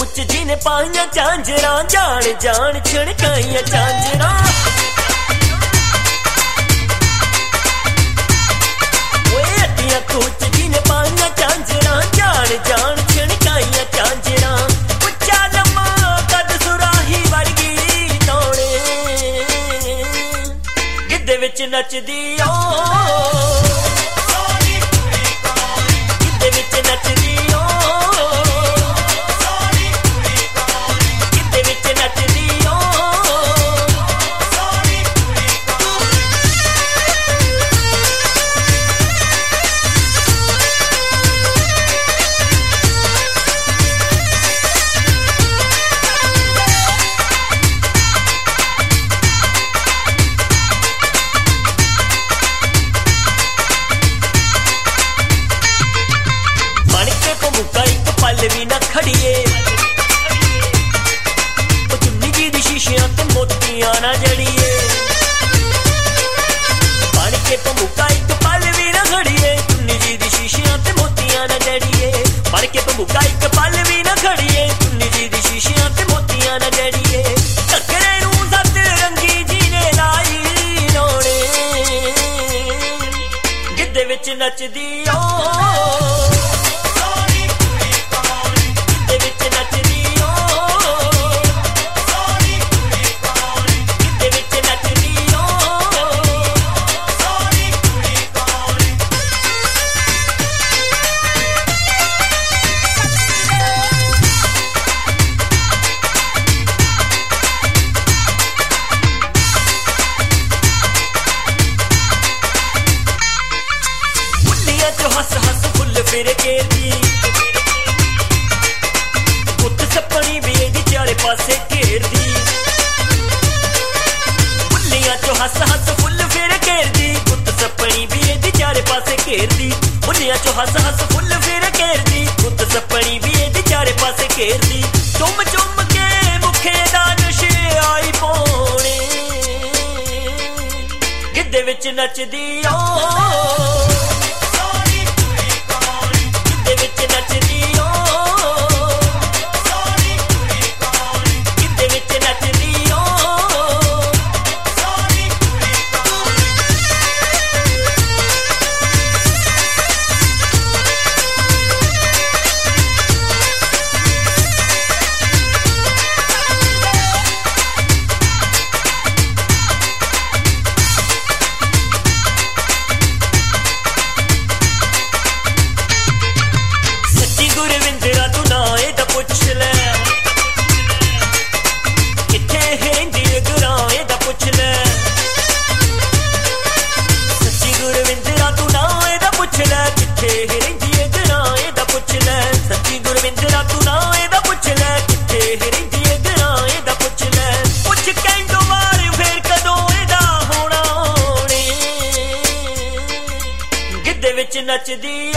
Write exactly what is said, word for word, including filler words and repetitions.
कूच जी ने पाइया झांझरा जान जान छणकाइया झांझरा अड्डियां कूच जी ने पाइया झांझरा जान जान छणकाइया झांझरा उच्चा लम्मा कद सुराही वर्गी तौणे गिद्धे विच नचदी ओ गिद्धे विच नचदी ओ भी ना खड़िए चुन्नी जी दी शीशियां ते मोतियां ना जड़िए बन के भमुका एक पल भी ना खड़िए चुन्नी जी दी शीशियां ते मोतियां ना जड़िए बन के भमुका एक पल भी ना खड़िए चुन्नी जी दी शीशियां ते मोतियां ना जड़िए टकरे नूं सत रंगी जी ने लाई रोने गिद्धे विच नचदी ओ हस हस फुल फिर घेरदी गुत्त सपनी भी एदी चारे पासे घेरदी बुल्लियां चो हस हस फुल फिर घेरदी गुत्त सपनी भी एदी चारे पासे घेरदी बुल्लियां चो हस हस फुल फिर घेरदी गुत्त सपनी भी एदी चारे पासे घेरदी चुम चुम के मुखे दा नशे आई पौने गिद्धे विच नचदी ओ नचदी